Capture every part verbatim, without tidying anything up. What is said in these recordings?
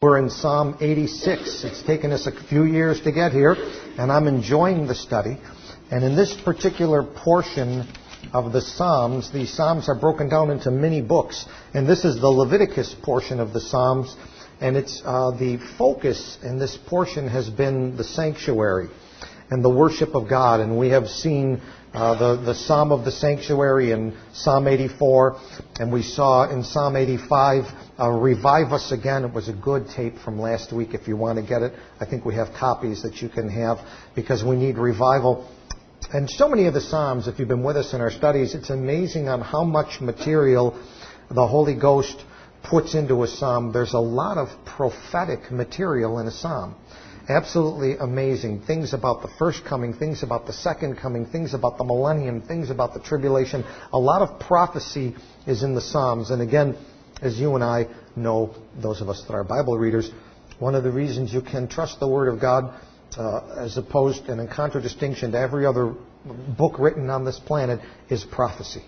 We're in Psalm eighty-six. It's taken us a few years to get here, and I'm enjoying the study. And in this particular portion of the Psalms, the Psalms are broken down into many books. And this is the Leviticus portion of the Psalms. And it's uh, the focus in this portion has been the sanctuary and the worship of God. And we have seen uh, the, the Psalm of the Sanctuary in Psalm eighty-four. And we saw in Psalm eighty-five, uh, Revive Us Again. It was a good tape from last week if you want to get it. I think we have copies that you can have because we need revival. And so many of the Psalms, if you've been with us in our studies, it's amazing on how much material the Holy Ghost puts into a Psalm. There's a lot of prophetic material in a Psalm. Absolutely amazing. Things about the first coming, things about the second coming, things about the millennium, things about the tribulation. A lot of prophecy is in the Psalms. And again, as you and I know, those of us that are Bible readers, one of the reasons you can trust the Word of God uh, as opposed and in contradistinction to every other book written on this planet is prophecy.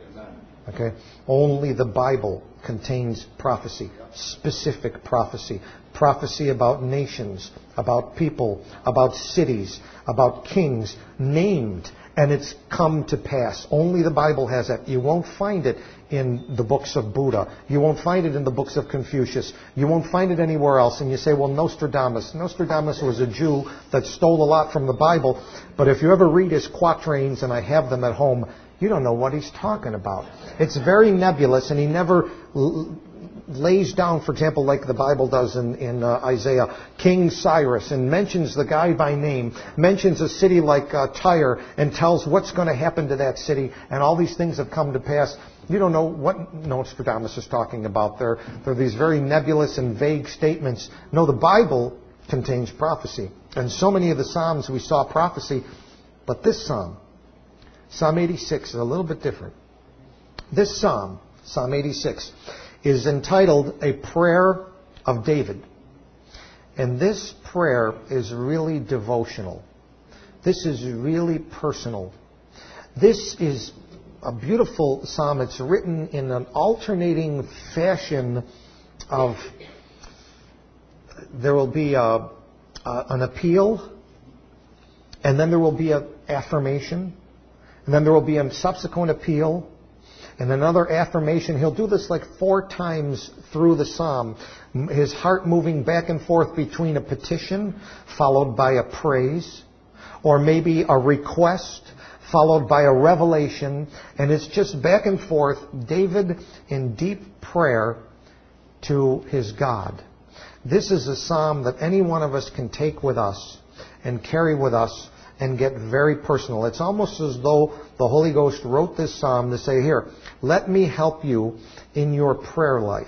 Okay? Only the Bible contains prophecy, specific prophecy. Prophecy about nations, about people, about cities, about kings, named, and it's come to pass. Only the Bible has that. You won't find it in the books of Buddha. You won't find it in the books of Confucius. You won't find it anywhere else. And you say, well, Nostradamus. Nostradamus was a Jew that stole a lot from the Bible, but if you ever read his quatrains, and I have them at home, you don't know what he's talking about. It's very nebulous, and he never l- lays down, for example, like the Bible does in, in uh, Isaiah, King Cyrus, and mentions the guy by name, mentions a city like uh, Tyre, and tells what's going to happen to that city, and all these things have come to pass. You don't know what Nostradamus is talking about. There, there are these very nebulous and vague statements. No, the Bible contains prophecy. And so many of the Psalms we saw prophecy, but this Psalm, Psalm eighty-six, is a little bit different. This Psalm, Psalm eighty-six, is entitled A Prayer of David. And this prayer is really devotional. This is really personal. This is a beautiful psalm. It's written in an alternating fashion of, there will be a, a, an appeal, and then there will be an affirmation, and then there will be a subsequent appeal, and another affirmation. He'll do this like four times through the psalm. His heart moving back and forth between a petition followed by a praise, or maybe a request followed by a revelation. And it's just back and forth. David in deep prayer to his God. This is a psalm that any one of us can take with us and carry with us and get very personal. It's almost as though the Holy Ghost wrote this psalm to say, here, let me help you in your prayer life.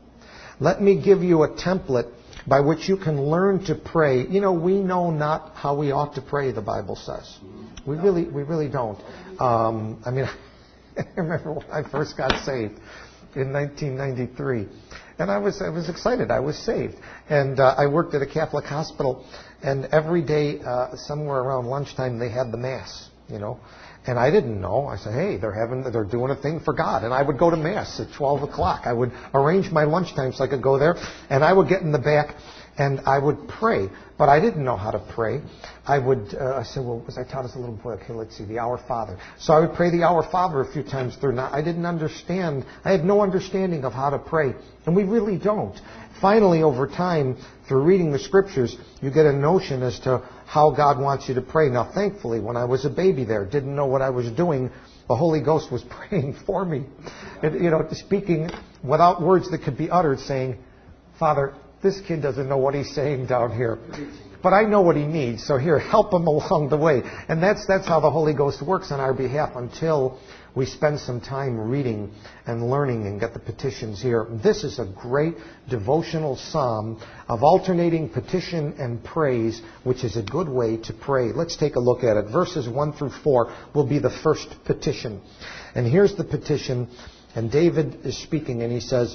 Let me give you a template by which you can learn to pray. You know, we know not how we ought to pray, the Bible says. We really, we really don't. Um, I mean, I remember when I first got saved in nineteen ninety-three. And I was I was excited. I was saved. And uh, I worked at a Catholic hospital. And every day, uh, somewhere around lunchtime, they had the Mass, you know. And I didn't know. I said, hey, they're having, they're doing a thing for God. And I would go to Mass at twelve o'clock. I would arrange my lunchtime so I could go there. And I would get in the back and I would pray. But I didn't know how to pray. I would, uh, I said, well, was I taught as a little boy? Okay, let's see, the Our Father. So I would pray the Our Father a few times through. Now, I didn't understand. I had no understanding of how to pray. And we really don't. Finally, over time, through reading the Scriptures, you get a notion as to how God wants you to pray. Now, thankfully, when I was a baby there, didn't know what I was doing, the Holy Ghost was praying for me. And, you know, speaking without words that could be uttered, saying, Father, this kid doesn't know what he's saying down here. But I know what he needs, so here, help him along the way. And that's that's how the Holy Ghost works on our behalf until we spend some time reading and learning and get the petitions here. This is a great devotional psalm of alternating petition and praise, which is a good way to pray. Let's take a look at it. Verses one through four will be the first petition. And here's the petition, and David is speaking, and he says,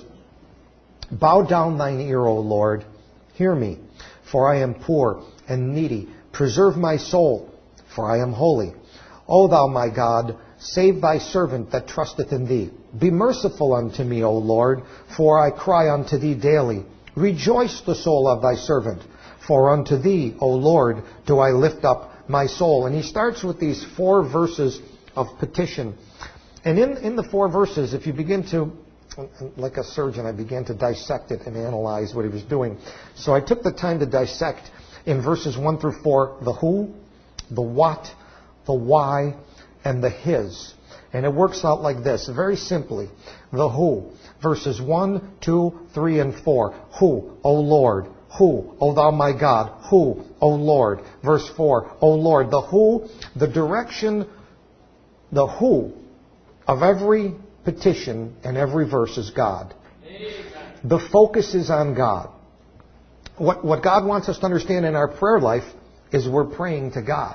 Bow down thine ear, O Lord, hear me, for I am poor and needy. Preserve my soul, for I am holy. O thou my God, save thy servant that trusteth in thee. Be merciful unto me, O Lord, for I cry unto thee daily. Rejoice the soul of thy servant, for unto thee, O Lord, do I lift up my soul. And he starts with these four verses of petition. And in, in the four verses, if you begin to, like a surgeon, I began to dissect it and analyze what he was doing. So I took the time to dissect in verses one through four, the who, the what, the why, and the his. And it works out like this, very simply. The who, verses one, two, three, and four. Who, O Lord. Who, O thou my God. Who, O Lord. Verse four, O Lord. The who, the direction, the who of every petition and every verse is God. The focus is on God. What, what God wants us to understand in our prayer life is we're praying to God.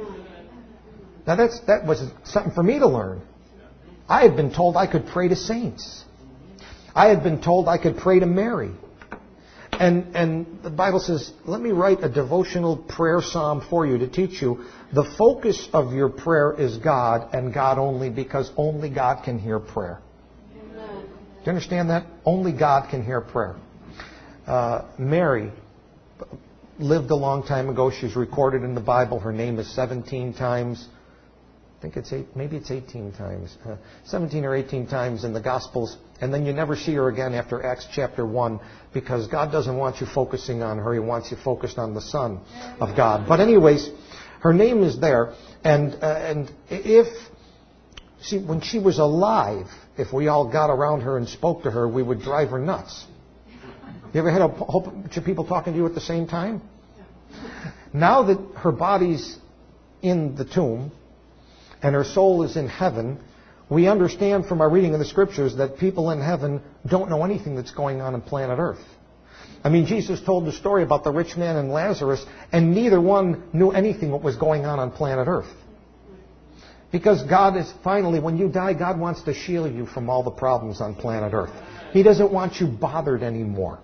Now that's, that was something for me to learn. I had been told I could pray to saints. I had been told I could pray to Mary. And, and the Bible says, let me write a devotional prayer psalm for you to teach you. The focus of your prayer is God and God only, because only God can hear prayer. Amen. Do you understand that? Only God can hear prayer. Uh, Mary lived a long time ago. She's recorded in the Bible. Her name is seventeen times. I think it's eight, maybe it's eighteen times. Uh, seventeen or eighteen times in the Gospels. And then you never see her again after Acts chapter one, because God doesn't want you focusing on her. He wants you focused on the Son of God. But anyways, her name is there. And uh, and if she, when she was alive, if we all got around her and spoke to her, we would drive her nuts. You ever had a whole bunch of people talking to you at the same time? Now that her body's in the tomb and her soul is in heaven, we understand from our reading of the Scriptures that people in heaven don't know anything that's going on on planet Earth. I mean, Jesus told the story about the rich man and Lazarus, and neither one knew anything what was going on on planet Earth. Because God is finally, when you die, God wants to shield you from all the problems on planet Earth. He doesn't want you bothered anymore.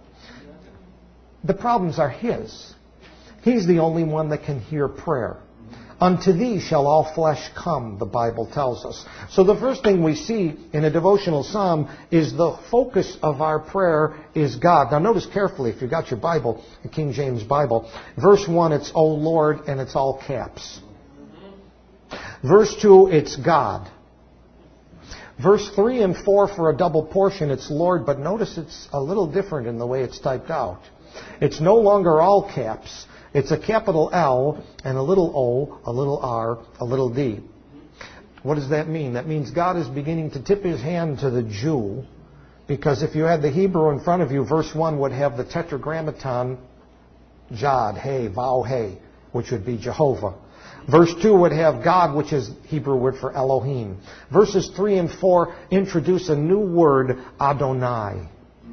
The problems are His. He's the only one that can hear prayer. Unto thee shall all flesh come, the Bible tells us. So the first thing we see in a devotional psalm is the focus of our prayer is God. Now notice carefully, if you've got your Bible, the King James Bible, verse one, it's O Lord, and it's all caps. Verse two, it's God. Verse three and four for a double portion, it's Lord, but notice it's a little different in the way it's typed out. It's no longer all caps. It's a capital L and a little O, a little R, a little D. What does that mean? That means God is beginning to tip His hand to the Jew, because if you had the Hebrew in front of you, verse one would have the tetragrammaton Jod, Hey, Vav, Hey, which would be Jehovah. Verse two would have God, which is Hebrew word for Elohim. Verses three and four introduce a new word, Adonai.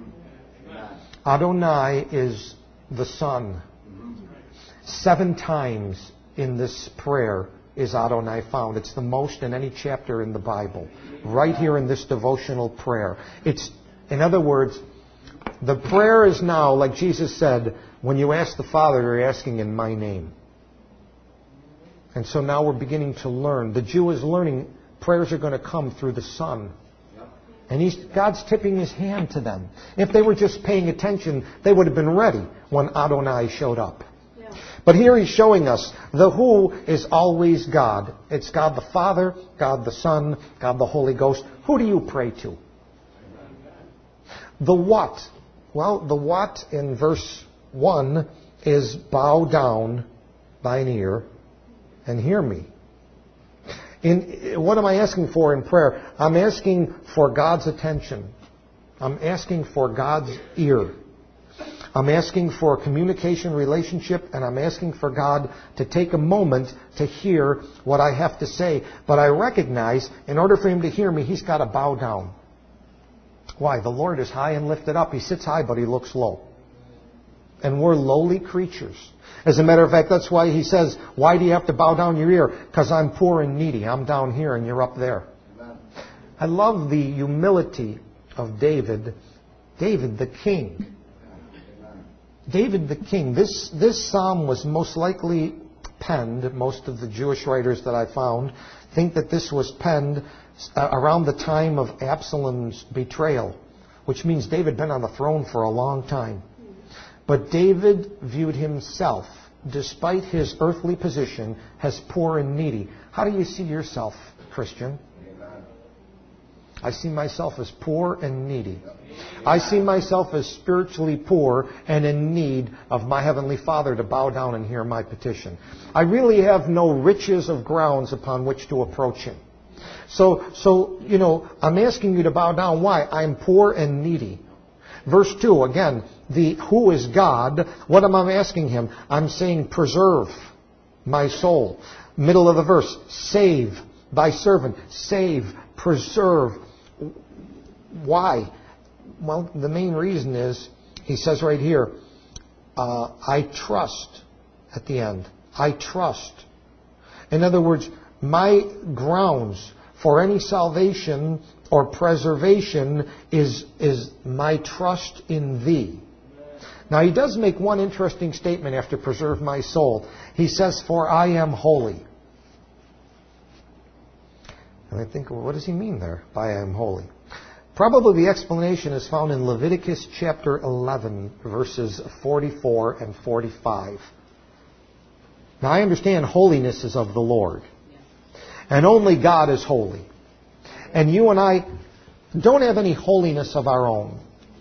Adonai is the Son. Seven times in this prayer is Adonai found. It's the most in any chapter in the Bible. Right here in this devotional prayer. It's, in other words, the prayer is now, like Jesus said, when you ask the Father, you're asking in my name. And so now we're beginning to learn. The Jew is learning prayers are going to come through the Son. And he's, God's tipping His hand to them. If they were just paying attention, they would have been ready when Adonai showed up. Yeah. But here He's showing us the who is always God. It's God the Father, God the Son, God the Holy Ghost. Who do you pray to? The what? Well, the what in verse one is bow down thine ear and hear me. In, what am I asking for in prayer? I'm asking for God's attention. I'm asking for God's ear. I'm asking for a communication relationship, and I'm asking for God to take a moment to hear what I have to say. But I recognize, in order for Him to hear me, He's got to bow down. Why? The Lord is high and lifted up. He sits high, but He looks low. And we're lowly creatures. As a matter of fact, that's why He says, why do you have to bow down your ear? Because I'm poor and needy. I'm down here and you're up there. Amen. I love the humility of David. David the king. Amen. David the king. This, this psalm was most likely penned, most of the Jewish writers that I found think that this was penned around the time of Absalom's betrayal, which means David had been on the throne for a long time. But David viewed himself, despite his earthly position, as poor and needy. How do you see yourself, Christian? I see myself as poor and needy. I see myself as spiritually poor and in need of my Heavenly Father to bow down and hear my petition. I really have no riches of grounds upon which to approach Him. So, so you know, I'm asking you to bow down. Why? I'm poor and needy. Verse two, again, the who is God? What am I asking Him? I'm saying, preserve my soul. Middle of the verse, save thy servant. Save, preserve. Why? Well, the main reason is, he says right here, uh, I trust at the end. I trust. In other words, my grounds for any salvation or preservation is, is my trust in Thee. Now, he does make one interesting statement after preserve my soul. He says, for I am holy. And I think, well, what does he mean there by I am holy? Probably the explanation is found in Leviticus chapter eleven, verses forty-four and forty-five. Now, I understand holiness is of the Lord. And only God is holy. And you and I don't have any holiness of our own.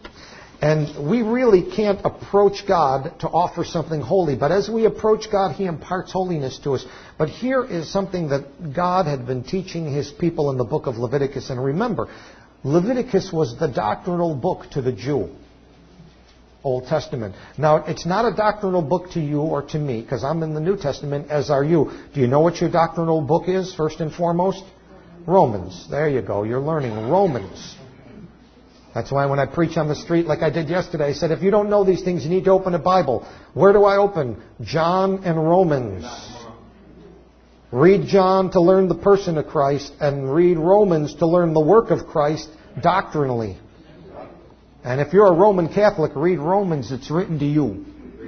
And we really can't approach God to offer something holy. But as we approach God, He imparts holiness to us. But here is something that God had been teaching His people in the book of Leviticus. And remember, Leviticus was the doctrinal book to the Jew. Old Testament. Now, it's not a doctrinal book to you or to me, because I'm in the New Testament, as are you. Do you know what your doctrinal book is, first and foremost? Romans. There you go. You're learning Romans. That's why when I preach on the street like I did yesterday, I said, if you don't know these things, you need to open a Bible. Where do I open? John and Romans. Read John to learn the person of Christ, and read Romans to learn the work of Christ doctrinally. And if you're a Roman Catholic, read Romans. It's written to you.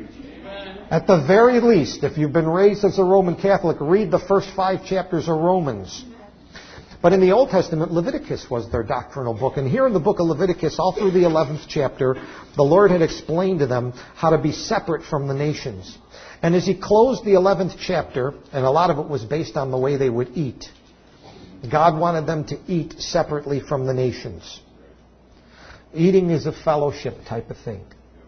At the very least, if you've been raised as a Roman Catholic, read the first five chapters of Romans. But in the Old Testament, Leviticus was their doctrinal book. And here in the book of Leviticus, all through the eleventh chapter, the Lord had explained to them how to be separate from the nations. And as He closed the eleventh chapter, and a lot of it was based on the way they would eat, God wanted them to eat separately from the nations. Eating is a fellowship type of thing.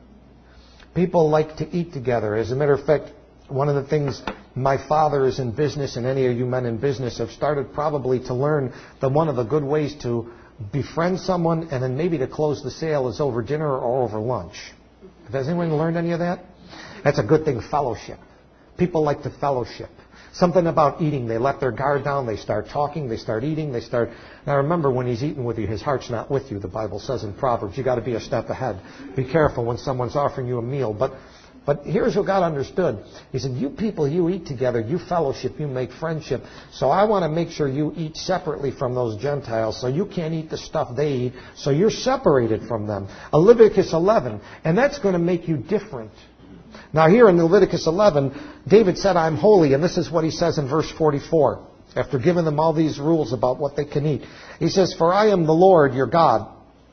People like to eat together. As a matter of fact, one of the things my father is in business, and any of you men in business have started probably to learn that one of the good ways to befriend someone and then maybe to close the sale is over dinner or over lunch. Has anyone learned any of that? That's a good thing, fellowship. People like to fellowship. Something about eating. They let their guard down. They start talking. They start eating. They start... Now remember, when he's eating with you, his heart's not with you. The Bible says in Proverbs, you got to be a step ahead. Be careful when someone's offering you a meal. But but here's what God understood. He said, you people, you eat together. You fellowship. You make friendship. So I want to make sure you eat separately from those Gentiles. So you can't eat the stuff they eat. So you're separated from them. Leviticus eleven. And that's going to make you different. Now here in Leviticus eleven, David said, I'm holy. And this is what he says in verse forty-four. After giving them all these rules about what they can eat. He says, for I am the Lord your God.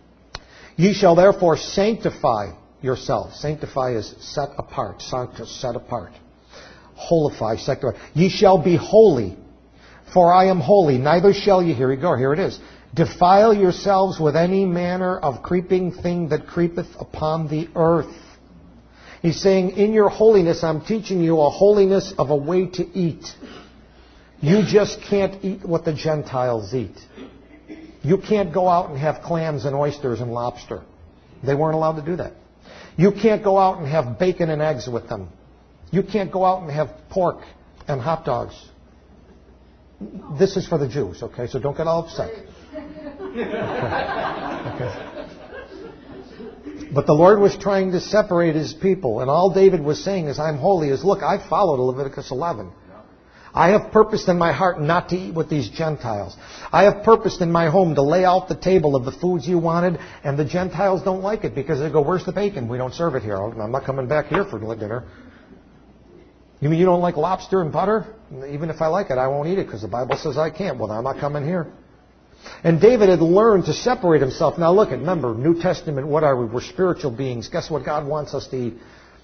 Ye shall therefore sanctify yourselves. Sanctify is set apart. Sanctus, set apart. Holify, sanctify. Ye shall be holy. For I am holy. Neither shall ye, here we go, here it is. Defile yourselves with any manner of creeping thing that creepeth upon the earth. He's saying, in your holiness, I'm teaching you a holiness of a way to eat. You just can't eat what the Gentiles eat. You can't go out and have clams and oysters and lobster. They weren't allowed to do that. You can't go out and have bacon and eggs with them. You can't go out and have pork and hot dogs. This is for the Jews, okay? So don't get all upset. Okay. But the Lord was trying to separate His people. And all David was saying is, I'm holy, is, look, I followed Leviticus eleven. I have purposed in my heart not to eat with these Gentiles. I have purposed in my home to lay out the table of the foods you wanted, and the Gentiles don't like it because they go, where's the bacon? We don't serve it here. I'm not coming back here for dinner. You mean you don't like lobster and butter? Even if I like it, I won't eat it because the Bible says I can't. Well, I'm not coming here. And David had learned to separate himself. Now look, remember, New Testament, what are we? We're spiritual beings. Guess what God wants us to eat?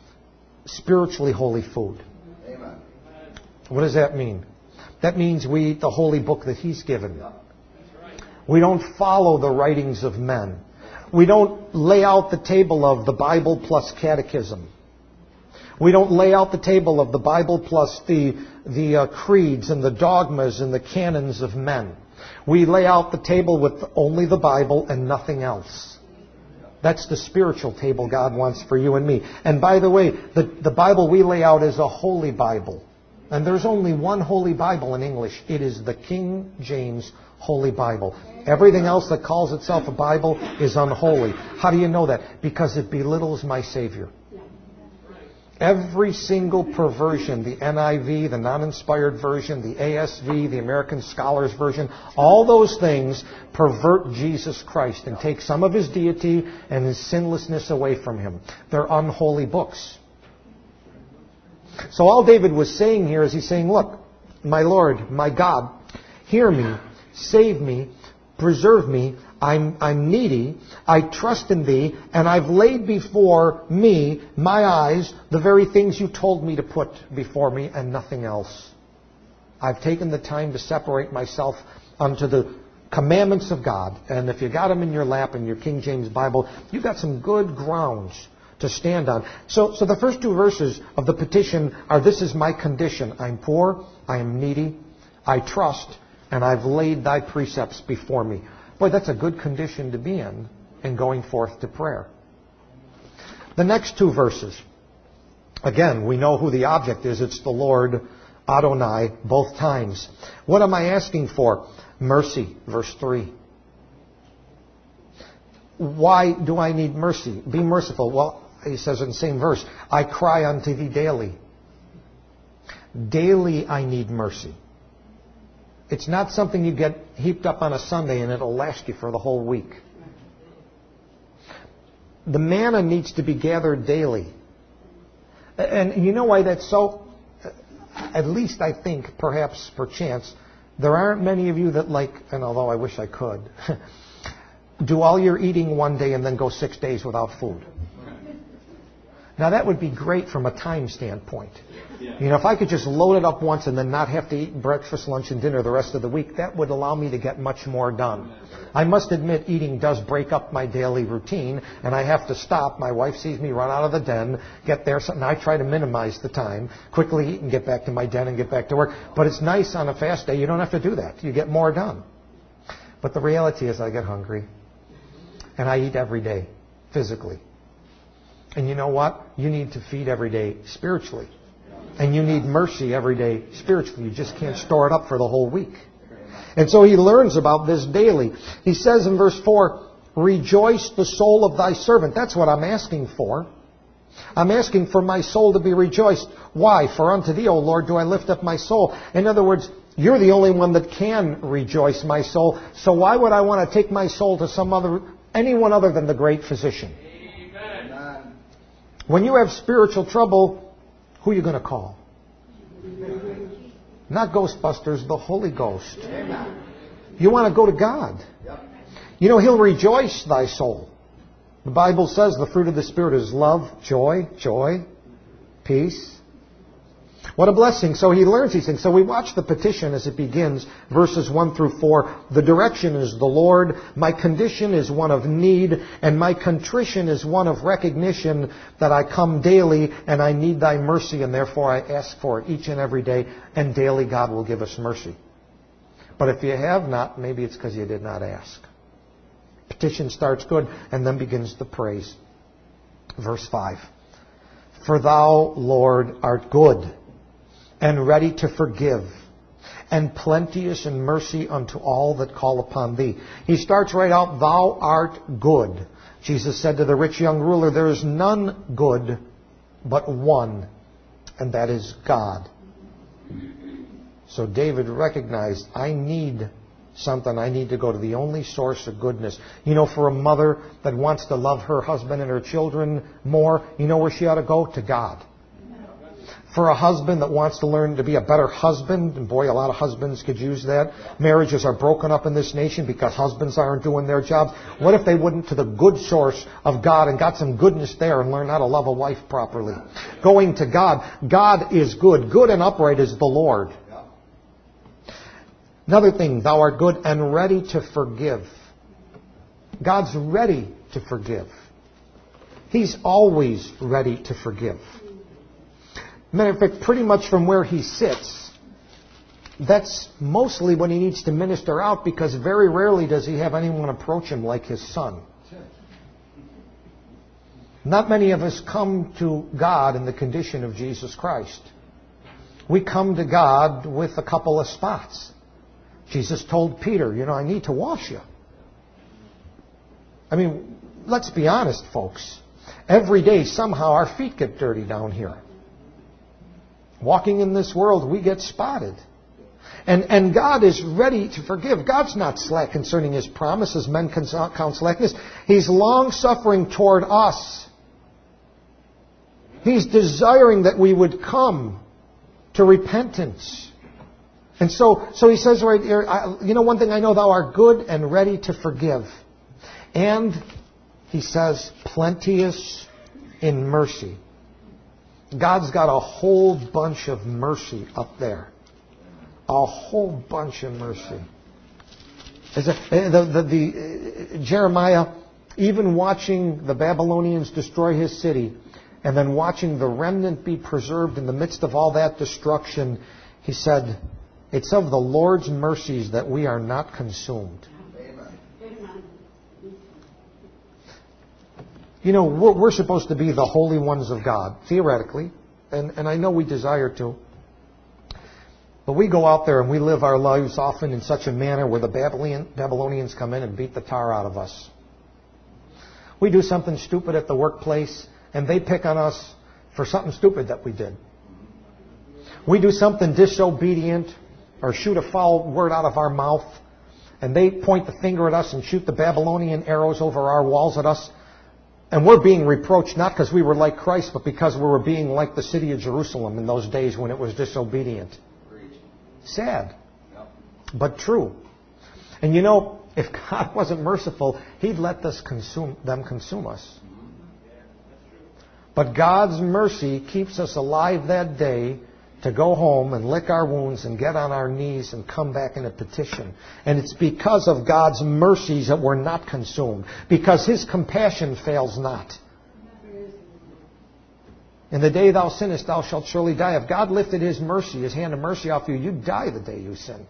spiritually holy food. Amen. What does that mean? That means we eat the holy book that He's given. We don't follow the writings of men. We don't lay out the table of the Bible plus catechism. We don't lay out the table of the Bible plus the, the uh, creeds and the dogmas and the canons of men. We lay out the table with only the Bible and nothing else. That's the spiritual table God wants for you and me. And by the way, the, the Bible we lay out is a holy Bible. And there's only one holy Bible in English. It is the King James Holy Bible. Everything else that calls itself a Bible is unholy. How do you know that? Because it belittles my Savior. Every single perversion, the N I V, the non-inspired version, the A S V, the American Scholars Version, all those things pervert Jesus Christ and take some of His deity and His sinlessness away from Him. They're unholy books. So all David was saying here is he's saying, look, my Lord, my God, hear me, save me, preserve me. I'm, I'm needy. I trust in Thee, and I've laid before me, my eyes, the very things You told me to put before me and nothing else. I've taken the time to separate myself unto the commandments of God. And if you got them in your lap in your King James Bible, you've got some good grounds to stand on. So, so the first two verses of the petition are, this is my condition. I'm poor, I am needy, I trust, and I've laid Thy precepts before me. Boy, that's a good condition to be in in going forth to prayer. The next two verses. Again, we know who the object is. It's the Lord Adonai both times. What am I asking for? Mercy, verse three. Why do I need mercy? Be merciful. Well, he says in the same verse, I cry unto Thee daily. Daily I need mercy. It's not something you get heaped up on a Sunday and it'll last you for the whole week. The manna needs to be gathered daily. And you know why that's so? At least I think, perhaps, perchance, there aren't many of you that like, and although I wish I could, do all your eating one day and then go six days without food. Now that would be great from a time standpoint. You know, if I could just load it up once and then not have to eat breakfast, lunch, and dinner the rest of the week, that would allow me to get much more done. I must admit, eating does break up my daily routine, and I have to stop. My wife sees me run out of the den, get there, and I try to minimize the time, quickly eat and get back to my den and get back to work. But it's nice on a fast day. You don't have to do that. You get more done. But the reality is I get hungry, and I eat every day, physically. And you know what? You need to feed every day spiritually. And you need mercy every day spiritually. You just can't store it up for the whole week. And so he learns about this daily. He says in verse four, rejoice the soul of Thy servant. That's what I'm asking for. I'm asking for my soul to be rejoiced. Why? For unto Thee, O Lord, do I lift up my soul. In other words, You're the only one that can rejoice my soul. So why would I want to take my soul to some other, anyone other than the great physician? Amen. When you have spiritual trouble, who are you going to call? Not Ghostbusters, the Holy Ghost. Amen. You want to go to God. Yep. You know, He'll rejoice thy soul. The Bible says the fruit of the Spirit is love, joy, joy, peace. What a blessing. So he learns these things. So we watch the petition as it begins, verses one through four. The direction is the Lord. My condition is one of need, and my contrition is one of recognition that I come daily and I need Thy mercy, and therefore I ask for it each and every day, and daily God will give us mercy. But if you have not, maybe it's because you did not ask. Petition starts good and then begins the praise. Verse five. For Thou, Lord, art good and ready to forgive, and plenteous in mercy unto all that call upon Thee. He starts right out, Thou art good. Jesus said to the rich young ruler, there is none good but one, and that is God. So David recognized, I need something. I need to go to the only source of goodness. You know, for a mother that wants to love her husband and her children more, you know where she ought to go? To God. For a husband that wants to learn to be a better husband, and boy, a lot of husbands could use that. Marriages are broken up in this nation because husbands aren't doing their jobs. What if they went to the good source of God and got some goodness there and learned how to love a wife properly? Going to God. God is good. Good and upright is the Lord. Another thing, thou art good and ready to forgive. God's ready to forgive. He's always ready to forgive. Matter of fact, pretty much from where he sits, that's mostly when he needs to minister out, because very rarely does he have anyone approach him like his son. Not many of us come to God in the condition of Jesus Christ. We come to God with a couple of spots. Jesus told Peter, you know, I need to wash you. I mean, let's be honest, folks. Every day, somehow, our feet get dirty down here. Walking in this world, we get spotted. And, and God is ready to forgive. God's not slack concerning His promises. Men count slackness. He's long-suffering toward us. He's desiring that we would come to repentance. And so, so He says right here, I, you know, one thing I know, thou art good and ready to forgive. And He says, plenteous in mercy. God's got a whole bunch of mercy up there. A whole bunch of mercy. As a, the, the, the, Jeremiah, even watching the Babylonians destroy his city, and then watching the remnant be preserved in the midst of all that destruction, he said, it's of the Lord's mercies that we are not consumed. Amen. You know, we're, we're supposed to be the holy ones of God, theoretically, and, and I know we desire to. But we go out there and we live our lives often in such a manner where the Babylonian, Babylonians come in and beat the tar out of us. We do something stupid at the workplace and they pick on us for something stupid that we did. We do something disobedient or shoot a foul word out of our mouth and they point the finger at us and shoot the Babylonian arrows over our walls at us. And we're being reproached not because we were like Christ, but because we were being like the city of Jerusalem in those days when it was disobedient. Sad, but true. And you know, if God wasn't merciful, He'd let this consume, them consume us. But God's mercy keeps us alive that day to go home and lick our wounds and get on our knees and come back in a petition. And it's because of God's mercies that we're not consumed. Because His compassion fails not. In the day thou sinnest, thou shalt surely die. If God lifted His mercy, His hand of mercy off you, you'd die the day you sin.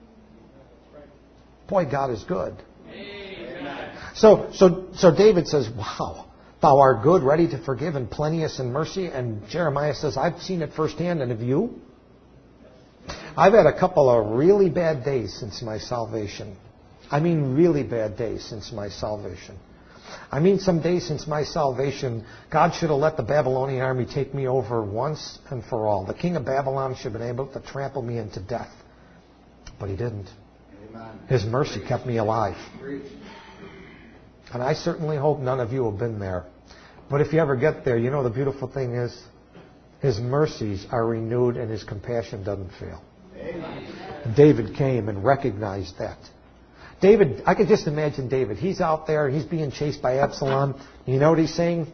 Boy, God is good. Amen. So, so, so David says, wow, thou art good, ready to forgive, and plenteous in mercy. And Jeremiah says, I've seen it firsthand, and have you? I've had a couple of really bad days since my salvation. I mean really bad days since my salvation. I mean, some days since my salvation, God should have let the Babylonian army take me over once and for all. The king of Babylon should have been able to trample me into death. But he didn't. Amen. His mercy kept me alive. And I certainly hope none of you have been there. But if you ever get there, you know the beautiful thing is, His mercies are renewed and His compassion doesn't fail. Amen. David came and recognized that. David, I could just imagine David. He's out there, he's being chased by Absalom. You know what he's saying?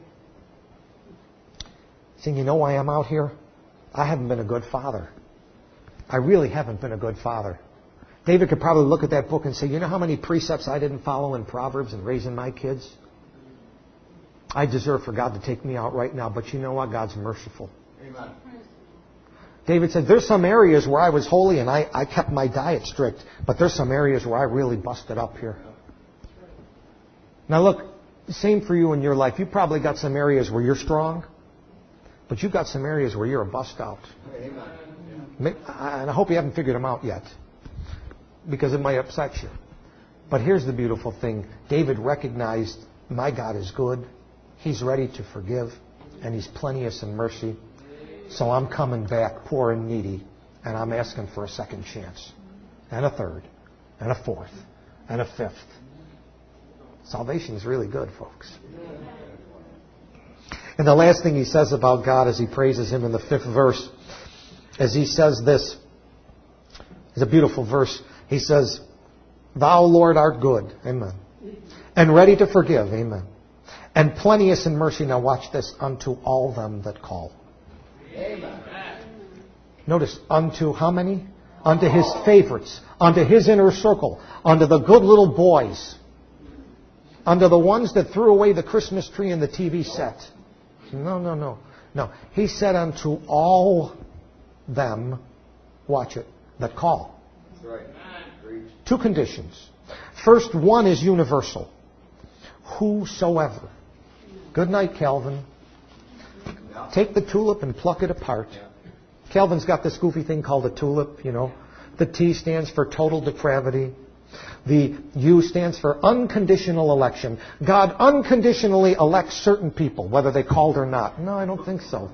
He's saying, you know why I'm out here? I haven't been a good father. I really haven't been a good father. David could probably look at that book and say, you know how many precepts I didn't follow in Proverbs and raising my kids? I deserve for God to take me out right now, but you know what? God's merciful. Amen. David said, there's some areas where I was holy and I, I kept my diet strict, but there's some areas where I really busted up here. Now look, same for you in your life. You probably got some areas where you're strong, but you've got some areas where you're a bust out. And I hope you haven't figured them out yet, because it might upset you. But here's the beautiful thing. David recognized, my God is good. He's ready to forgive, and He's plenteous in mercy. So I'm coming back poor and needy, and I'm asking for a second chance, and a third, and a fourth, and a fifth. Salvation is really good, folks. And the last thing he says about God as he praises him in the fifth verse, as he says this, is a beautiful verse. He says, Thou, Lord, art good. Amen. And ready to forgive. Amen. And plenteous in mercy. Now watch this. Unto all them that call. Amen. Notice, unto how many? Unto his favorites. Unto his inner circle. Unto the good little boys. Unto the ones that threw away the Christmas tree and the T V set. No, no, no. No. He said unto all them, watch it, that call. That's right. Two conditions. First, one is universal. Whosoever. Good night, Calvin. Take the tulip and pluck it apart. Calvin's got this goofy thing called a tulip, you know. The T stands for total depravity. The U stands for unconditional election. God unconditionally elects certain people, whether they called or not. No, I don't think so.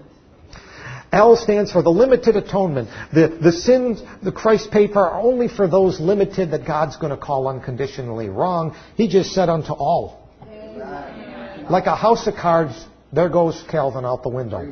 L stands for the limited atonement. The, the sins the Christ paid for are only for those limited that God's going to call unconditionally. Wrong. He just said unto all. Amen. Like a house of cards, there goes Calvin out the window.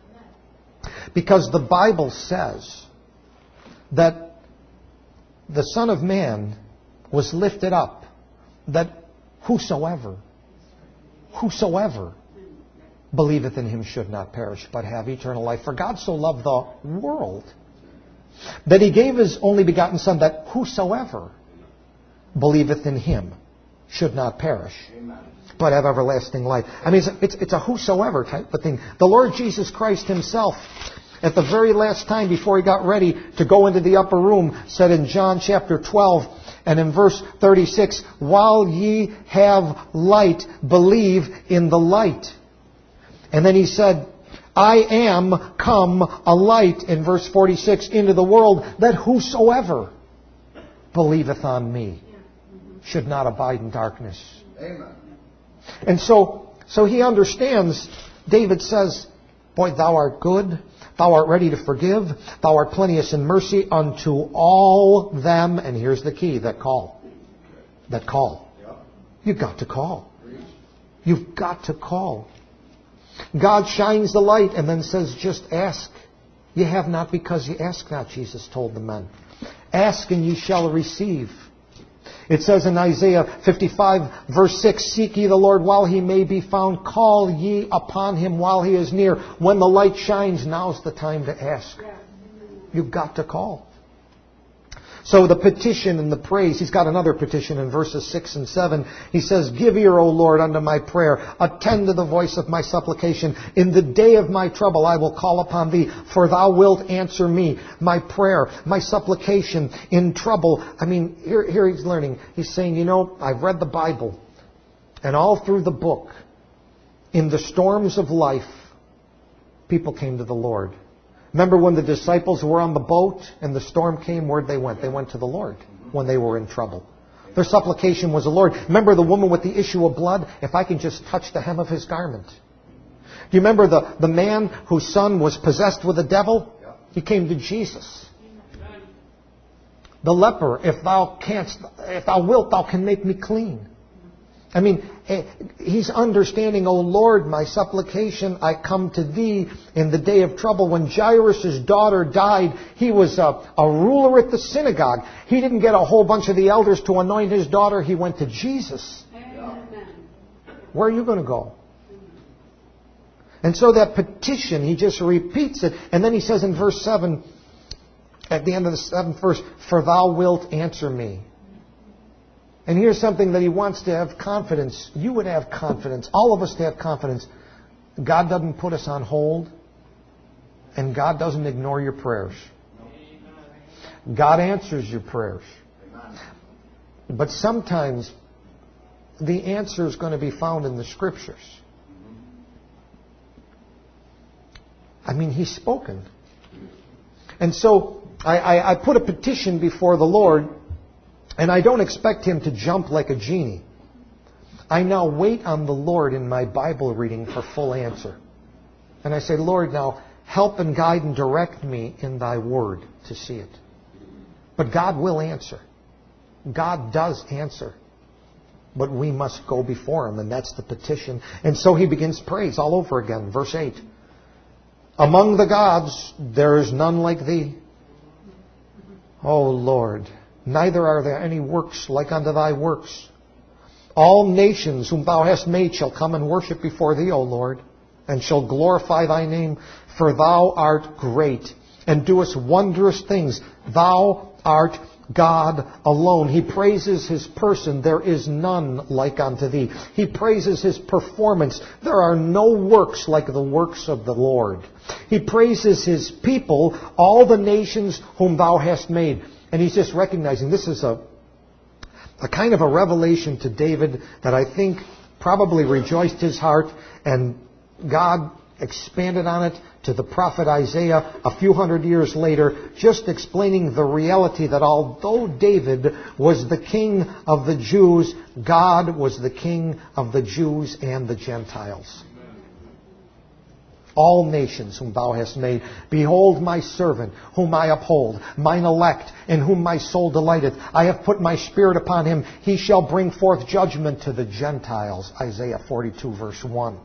Because the Bible says that the Son of Man was lifted up, that whosoever, whosoever believeth in him should not perish, but have eternal life. For God so loved the world that he gave his only begotten Son, that whosoever believeth in him should not perish, but have everlasting life. I mean, it's, it's, it's a whosoever type of thing. The Lord Jesus Christ himself, at the very last time before he got ready to go into the upper room, said in John chapter twelve and in verse thirty-six, while ye have light, believe in the light. And then he said, I am come a light, in verse forty-six, into the world, that whosoever believeth on me should not abide in darkness. Amen. And so, so he understands. David says, boy, thou art good. Thou art ready to forgive. Thou art plenteous in mercy unto all them. And here's the key, that call. That call. You've got to call. You've got to call. God shines the light and then says, just ask. Ye have not because ye ask not, Jesus told the men. Ask and ye shall receive. It says in Isaiah fifty-five, verse six, seek ye the Lord while he may be found. Call ye upon him while he is near. When the light shines, now's the time to ask. You've got to call. So the petition and the praise, he's got another petition in verses six and seven. He says, give ear, O Lord, unto my prayer. Attend to the voice of my supplication. In the day of my trouble I will call upon thee, for thou wilt answer me. My prayer, my supplication in trouble. I mean, here, here he's learning. He's saying, you know, I've read the Bible, and all through the book, in the storms of life, people came to the Lord. Remember when the disciples were on the boat and the storm came, where'd they went? They went to the Lord when they were in trouble. Their supplication was the Lord. Remember the woman with the issue of blood? If I can just touch the hem of his garment. Do you remember the, the man whose son was possessed with the devil? He came to Jesus. The leper, if thou canst, if thou wilt, thou can make me clean. I mean, he's understanding, O Lord, my supplication, I come to thee in the day of trouble. When Jairus' daughter died, he was a, a ruler at the synagogue. He didn't get a whole bunch of the elders to anoint his daughter. He went to Jesus. Amen. Where are you going to go? And so that petition, he just repeats it. And then he says in verse seven, at the end of the seventh verse, for thou wilt answer me. And here's something that he wants to have confidence. You would have confidence. All of us to have confidence. God doesn't put us on hold. And God doesn't ignore your prayers. God answers your prayers. But sometimes the answer is going to be found in the Scriptures. I mean, He's spoken. And so I, I, I put a petition before the Lord. And I don't expect Him to jump like a genie. I now wait on the Lord in my Bible reading for full answer. And I say, Lord, now help and guide and direct me in Thy Word to see it. But God will answer. God does answer. but we must go before Him, and that's the petition. And so He begins praise all over again. Verse eight. Among the gods there is none like Thee, O Lord. Neither are there any works like unto Thy works. All nations whom Thou hast made shall come and worship before Thee, O Lord, and shall glorify Thy name. For Thou art great, and doest wondrous things. Thou art God alone. He praises His person. There is none like unto Thee. He praises His performance. There are no works like the works of the Lord. He praises His people, all the nations whom Thou hast made. And He's just recognizing this is a, a kind of a revelation to David that I think probably rejoiced his heart, and God expanded on it to the prophet Isaiah a few hundred years later, just explaining the reality that although David was the king of the Jews, God was the king of the Jews and the Gentiles. All nations whom Thou hast made, behold my servant, whom I uphold, mine elect, in whom my soul delighteth. I have put my spirit upon him. He shall bring forth judgment to the Gentiles. Isaiah forty-two, verse one.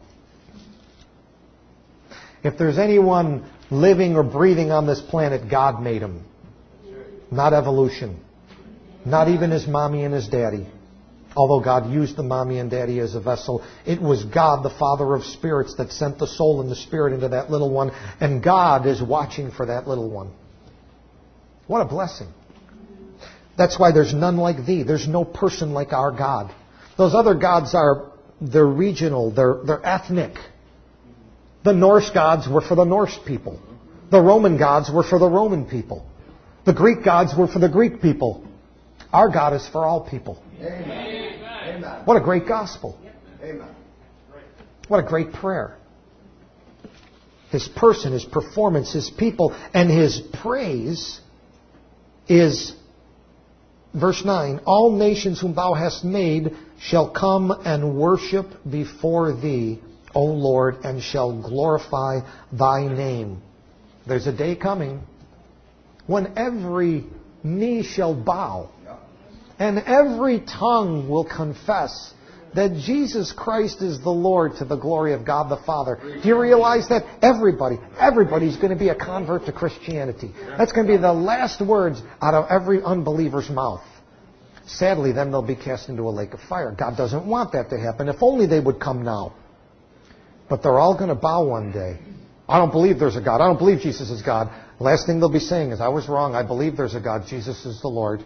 If there's anyone living or breathing on this planet, God made him. Not evolution. Not even his mommy and his daddy. Although God used the mommy and daddy as a vessel, it was God, the Father of spirits, that sent the soul and the spirit into that little one. And God is watching for that little one. What a blessing. That's why there's none like Thee. There's no person like our God. Those other gods are, they're regional, they're, they're ethnic. The Norse gods were for the Norse people. The Roman gods were for the Roman people. The Greek gods were for the Greek people. Our God is for all people. Amen. What a great gospel. Amen. What a great prayer. His person, His performance, His people, and His praise is, verse nine, all nations whom Thou hast made shall come and worship before Thee, O Lord, and shall glorify Thy name. There's a day coming when every knee shall bow and every tongue will confess that Jesus Christ is the Lord, to the glory of God the Father. Do you realize that? Everybody, everybody's going to be a convert to Christianity. That's going to be the last words out of every unbeliever's mouth. Sadly, then they'll be cast into a lake of fire. God doesn't want that to happen. If only they would come now. But they're all going to bow one day. I don't believe there's a God. I don't believe Jesus is God. The last thing they'll be saying is, I was wrong. I believe there's a God. Jesus is the Lord.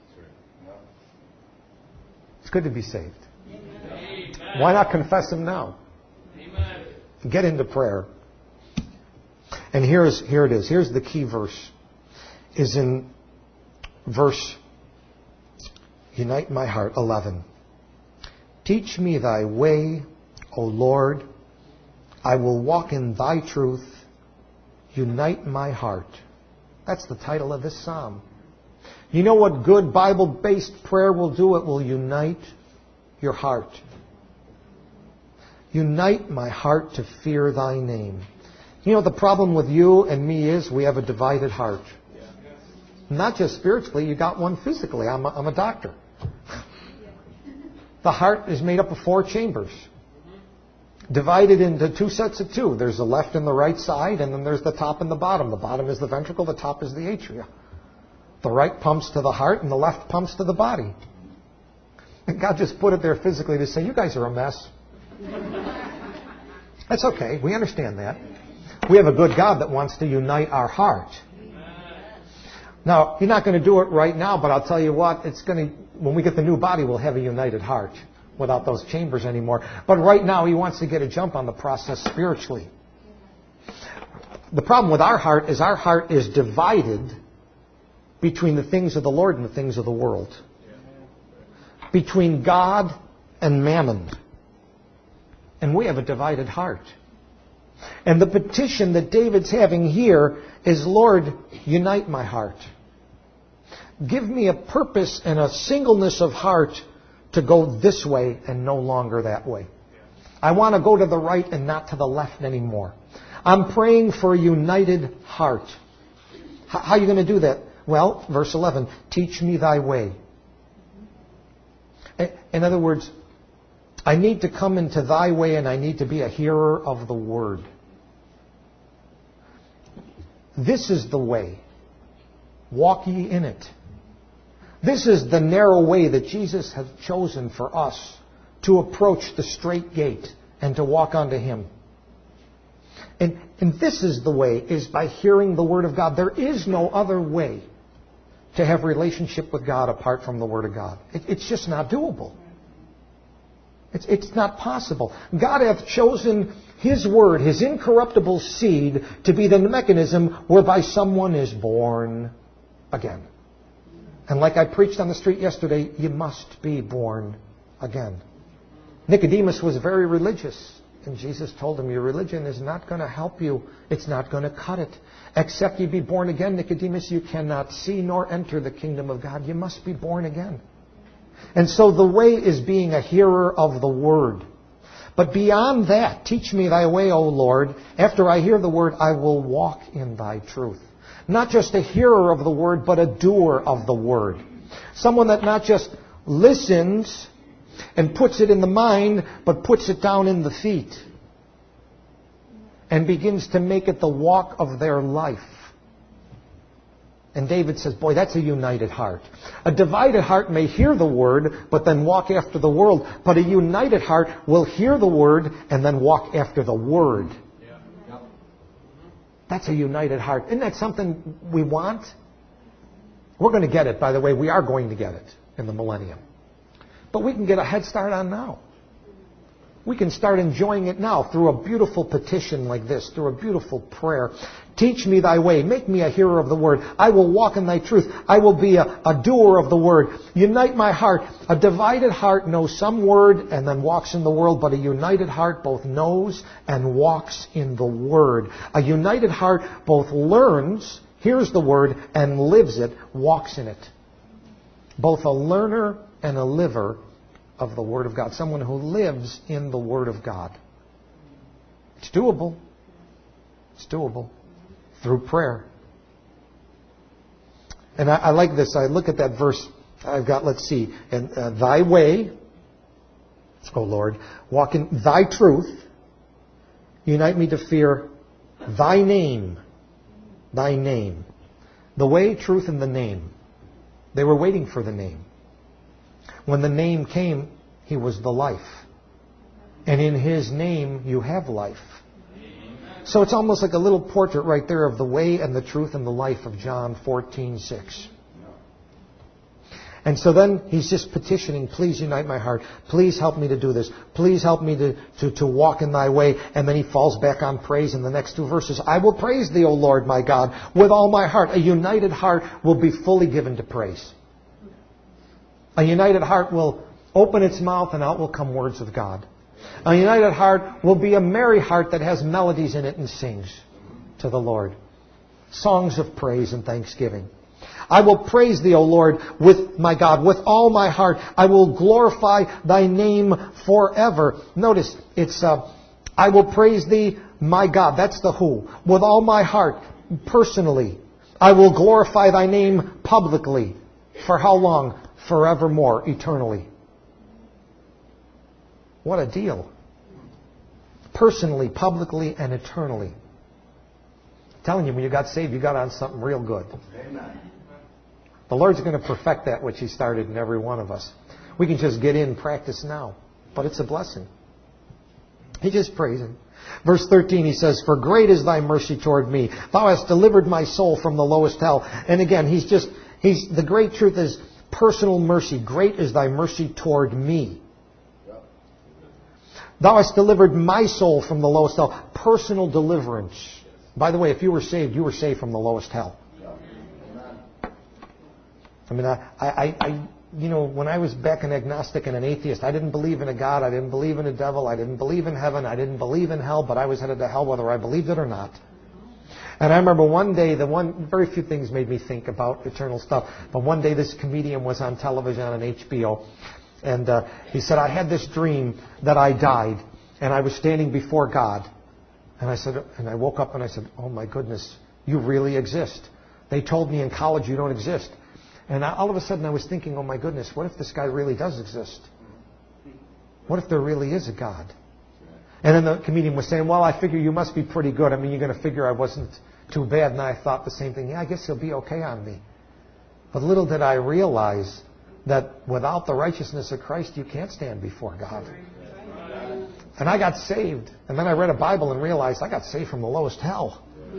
It's good to be saved. Amen. Why not confess Him now? Amen. Get into prayer. And here's, here it is. Here's the key verse. Is in verse, unite my heart, eleven. Teach me Thy way, O Lord. I will walk in Thy truth. Unite my heart. That's the title of this psalm. You know what good Bible-based prayer will do? It will unite your heart. Unite my heart to fear Thy name. You know, the problem with you and me is we have a divided heart. Not just spiritually, you got one physically. I'm a, I'm a doctor. The heart is made up of four chambers, divided into two sets of two. There's the left and the right side, and then there's the top and the bottom. The bottom is the ventricle, the top is the atria. The right pumps to the heart, and the left pumps to the body. And God just put it there physically to say, you guys are a mess. That's okay. We understand that. We have a good God that wants to unite our heart. Now, He's not going to do it right now, but I'll tell you what, it's going to, when we get the new body, we'll have a united heart without those chambers anymore. But right now, He wants to get a jump on the process spiritually. The problem with our heart is our heart is divided between the things of the Lord and the things of the world. Between God and mammon. And we have a divided heart. And the petition that David's having here is, Lord, unite my heart. Give me a purpose and a singleness of heart to go this way and no longer that way. I want to go to the right and not to the left anymore. I'm praying for a united heart. How are you going to do that? Well, verse eleven, teach me Thy way. In other words, I need to come into thy way and I need to be a hearer of the word. This is the way. Walk ye in it. This is the narrow way that Jesus has chosen for us to approach the straight gate and to walk unto Him. And, and this is the way, is by hearing the Word of God. There is no other way to have relationship with God apart from the Word of God. It, it's just not doable. It's, it's not possible. God hath chosen His Word, His incorruptible seed, to be the mechanism whereby someone is born again. And like I preached on the street yesterday, you must be born again. Nicodemus was very religious. And Jesus told him, your religion is not going to help you. It's not going to cut it. Except you be born again, Nicodemus, you cannot see nor enter the kingdom of God. You must be born again. And so the way is being a hearer of the Word. But beyond that, teach me thy way, O Lord. After I hear the Word, I will walk in thy truth. Not just a hearer of the Word, but a doer of the Word. Someone that not just listens and puts it in the mind, but puts it down in the feet. And begins to make it the walk of their life. And David says, boy, that's a united heart. A divided heart may hear the Word, but then walk after the world. But a united heart will hear the Word and then walk after the Word. Yeah. Yep. That's a united heart. Isn't that something we want? We're going to get it, by the way. We are going to get it in the millennium. But we can get a head start on now. We can start enjoying it now through a beautiful petition like this, through a beautiful prayer. Teach me thy way. Make me a hearer of the word. I will walk in thy truth. I will be a, a doer of the word. Unite my heart. A divided heart knows some word and then walks in the world, but a united heart both knows and walks in the word. A united heart both learns, hears the word, and lives it, walks in it. Both a learner and a liver of the Word of God. Someone who lives in the Word of God. It's doable. It's doable. Through prayer. And I, I like this. I look at that verse I've got, let's see. And uh, thy way, O Lord, walk in thy truth. Unite me to fear thy name. Thy name. The way, truth, and the name. They were waiting for the name. When the name came, He was the life. And in His name, you have life. Amen. So it's almost like a little portrait right there of the way and the truth and the life of John fourteen six. And so then he's just petitioning, please unite my heart. Please help me to do this. Please help me to, to, to walk in thy way. And then he falls back on praise in the next two verses. I will praise thee, O Lord my God, with all my heart. A united heart will be fully given to praise. A united heart will open its mouth and out will come words of God. A united heart will be a merry heart that has melodies in it and sings to the Lord. Songs of praise and thanksgiving. I will praise thee, O Lord, with my God, with all my heart. I will glorify thy name forever. Notice, it's, uh, I will praise thee, my God. That's the who. With all my heart, personally. I will glorify thy name publicly. For how long? Forevermore, eternally. What a deal. Personally, publicly, and eternally. I'm telling you, when you got saved, you got on something real good. Amen. The Lord's going to perfect that which He started in every one of us. We can just get in and practice now. But it's a blessing. He just prays Him. Verse thirteen, he says, for great is thy mercy toward me. Thou hast delivered my soul from the lowest hell. And again, he's just, he's, the great truth is personal mercy. Great is thy mercy toward me. Thou hast delivered my soul from the lowest hell. Personal deliverance. By the way, if you were saved, you were saved from the lowest hell. I mean, I, I, I, you know, when I was back an agnostic and an atheist, I didn't believe in a God, I didn't believe in a devil, I didn't believe in heaven, I didn't believe in hell, but I was headed to hell whether I believed it or not. And I remember one day, the one, very few things made me think about eternal stuff, but one day this comedian was on television on H B O, and uh, he said, I had this dream that I died, and I was standing before God. And I said, and I woke up and I said, oh my goodness, you really exist. They told me in college you don't exist. And I, all of a sudden I was thinking, oh my goodness, what if this guy really does exist? What if there really is a God? And then the comedian was saying, well, I figure you must be pretty good. I mean, you're going to figure I wasn't too bad. And I thought the same thing. Yeah, I guess he'll be okay on me. But little did I realize that without the righteousness of Christ, you can't stand before God. And I got saved. And then I read a Bible and realized I got saved from the lowest hell.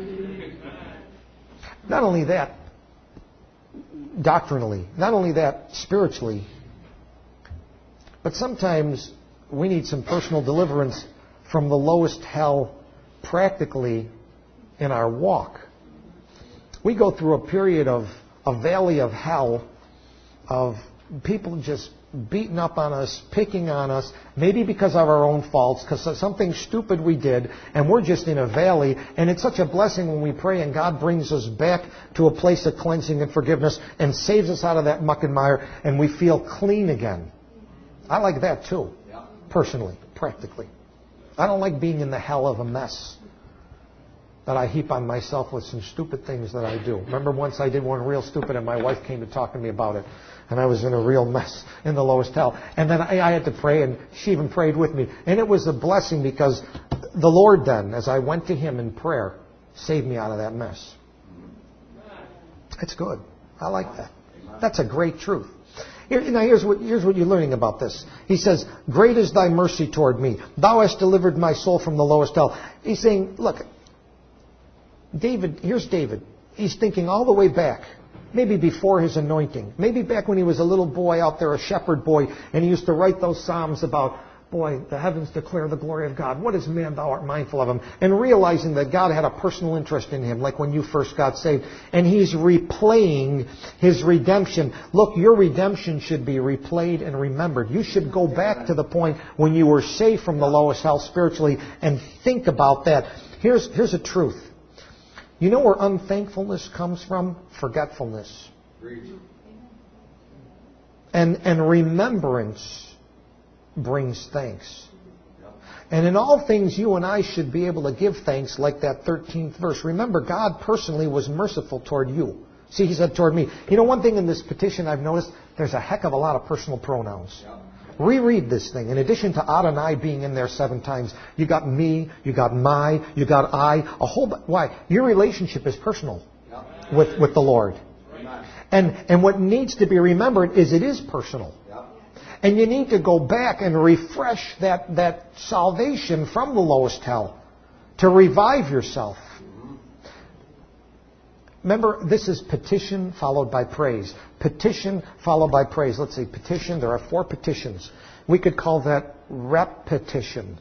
Not only that, doctrinally, not only that, spiritually, but sometimes we need some personal deliverance from the lowest hell practically in our walk. We go through a period of a valley of hell, of people just beating up on us, picking on us, maybe because of our own faults, because of something stupid we did, and we're just in a valley. And it's such a blessing when we pray and God brings us back to a place of cleansing and forgiveness and saves us out of that muck and mire, and we feel clean again. I like that too, personally, practically. I don't like being in the hell of a mess that I heap on myself with some stupid things that I do. Remember once I did one real stupid and my wife came to talk to me about it. And I was in a real mess in the lowest hell. And then I, I had to pray, and she even prayed with me. And it was a blessing because the Lord then, as I went to Him in prayer, saved me out of that mess. It's good. I like that. That's a great truth. Here, now here's what, here's what you're learning about this. He says, great is thy mercy toward me. Thou hast delivered my soul from the lowest hell. He's saying, look, David, here's David. He's thinking all the way back. Maybe before his anointing. Maybe back when he was a little boy out there, a shepherd boy, and he used to write those psalms about, boy, the heavens declare the glory of God. What is man, thou art mindful of him? And realizing that God had a personal interest in him, like when you first got saved. And he's replaying his redemption. Look, your redemption should be replayed and remembered. You should go back to the point when you were saved from the lowest hell spiritually and think about that. Here's, here's a truth. You know where unthankfulness comes from? Forgetfulness. And, and remembrance brings thanks. And in all things, you and I should be able to give thanks, like that thirteenth verse. Remember, God personally was merciful toward you. See, He said toward me. You know, one thing in this petition I've noticed, there's a heck of a lot of personal pronouns. Reread this thing. In addition to Adonai being in there seven times, you got me, you got my, you got I, a whole bunch. Why? Your relationship is personal with, with the Lord. And, and what needs to be remembered is it is personal. And you need to go back and refresh that, that salvation from the lowest hell to revive yourself. Remember, this is petition followed by praise. Petition followed by praise. Let's say petition. There are four petitions. We could call that repetition.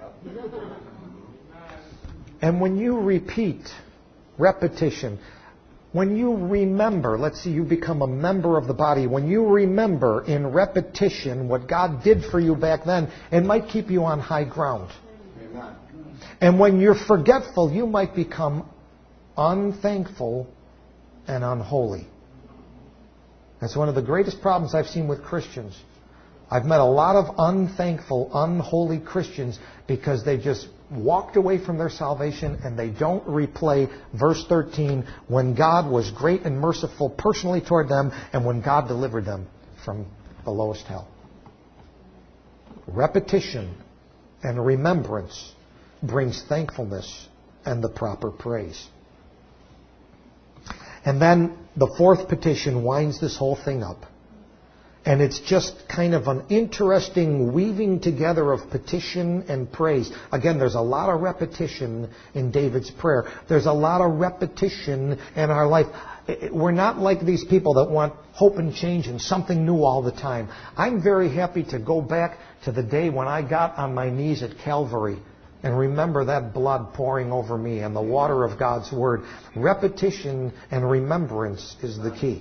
And when you repeat, repetition, when you remember, let's say you become a member of the body, when you remember in repetition what God did for you back then, it might keep you on high ground. And when you're forgetful, you might become unthankful and unholy. That's one of the greatest problems I've seen with Christians. I've met a lot of unthankful, unholy Christians because they just walked away from their salvation and they don't replay verse thirteen, when God was great and merciful personally toward them and when God delivered them from the lowest hell. Repetition and remembrance brings thankfulness and the proper praise. And then the fourth petition winds this whole thing up. And it's just kind of an interesting weaving together of petition and praise. Again, there's a lot of repetition in David's prayer. There's a lot of repetition in our life. We're not like these people that want hope and change and something new all the time. I'm very happy to go back to the day when I got on my knees at Calvary and remember that blood pouring over me and the water of God's Word. Repetition and remembrance is the key.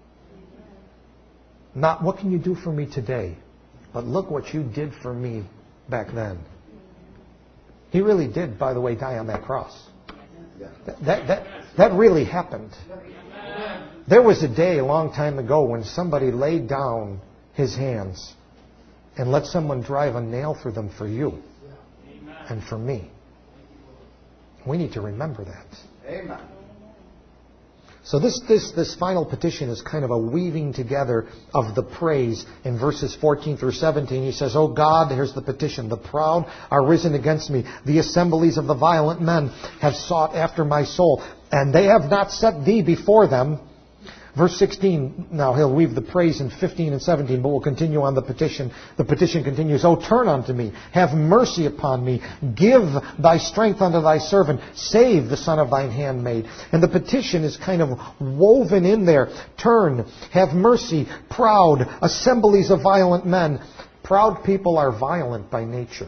Not what can you do for me today, but look what you did for me back then. He really did, by the way, die on that cross. That, that, that, that really happened. There was a day a long time ago when somebody laid down his hands and let someone drive a nail through them for you and for me. We need to remember that. Amen. So this, this, this final petition is kind of a weaving together of the praise in verses fourteen through seventeen. He says, "O God," here's the petition, "the proud are risen against me. The assemblies of the violent men have sought after my soul, and they have not set thee before them." Verse sixteen, now he'll weave the praise in fifteen and seventeen, but we'll continue on the petition. The petition continues, "O turn unto me, have mercy upon me, give thy strength unto thy servant, save the son of thine handmaid." And the petition is kind of woven in there. Turn, have mercy, proud, assemblies of violent men. Proud people are violent by nature.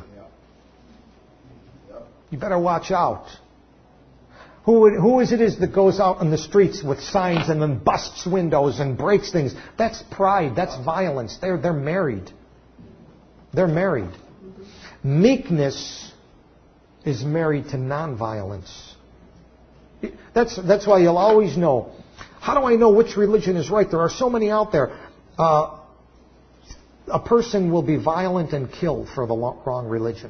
You better watch out. Who, who is it is that goes out in the streets with signs and then busts windows and breaks things? That's pride. That's violence. They're, they're married. They're married. Meekness is married to nonviolence. That's, that's why you'll always know. How do I know which religion is right? There are so many out there. Uh, a person will be violent and killed for the wrong religion.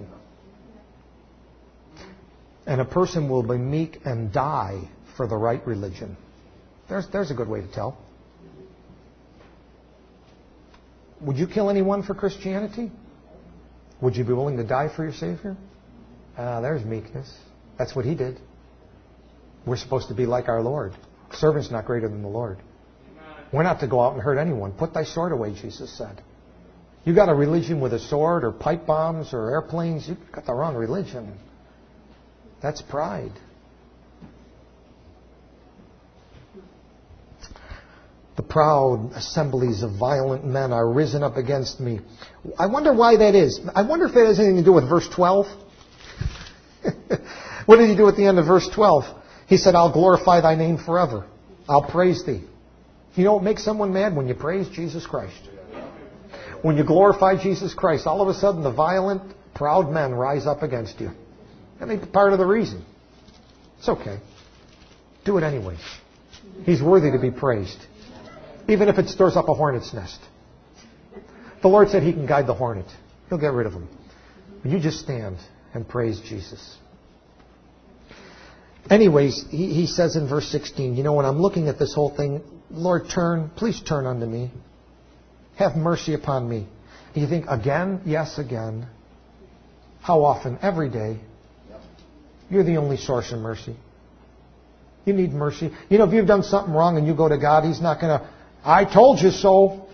And a person will be meek and die for the right religion. There's, there's a good way to tell. Would you kill anyone for Christianity? Would you be willing to die for your Savior? Ah, there's meekness. That's what He did. We're supposed to be like our Lord. Servant's not greater than the Lord. We're not to go out and hurt anyone. Put thy sword away, Jesus said. You got a religion with a sword or pipe bombs or airplanes, you've got the wrong religion. That's pride. The proud assemblies of violent men are risen up against me. I wonder why that is. I wonder if that has anything to do with verse twelve. What did he do at the end of verse twelve? He said, "I'll glorify thy name forever. I'll praise thee." You know what makes someone mad? When you praise Jesus Christ. When you glorify Jesus Christ, all of a sudden the violent, proud men rise up against you. And they're part of the reason. It's okay. Do it anyway. He's worthy to be praised. Even if it stirs up a hornet's nest. The Lord said He can guide the hornet. He'll get rid of him. But you just stand and praise Jesus. Anyways, he, he says in verse sixteen, you know, when I'm looking at this whole thing, "Lord, turn, please turn unto me. Have mercy upon me." And you think, again? Yes, again. How often? Every day. You're the only source of mercy. You need mercy. You know, if you've done something wrong and you go to God, He's not going to, "I told you so."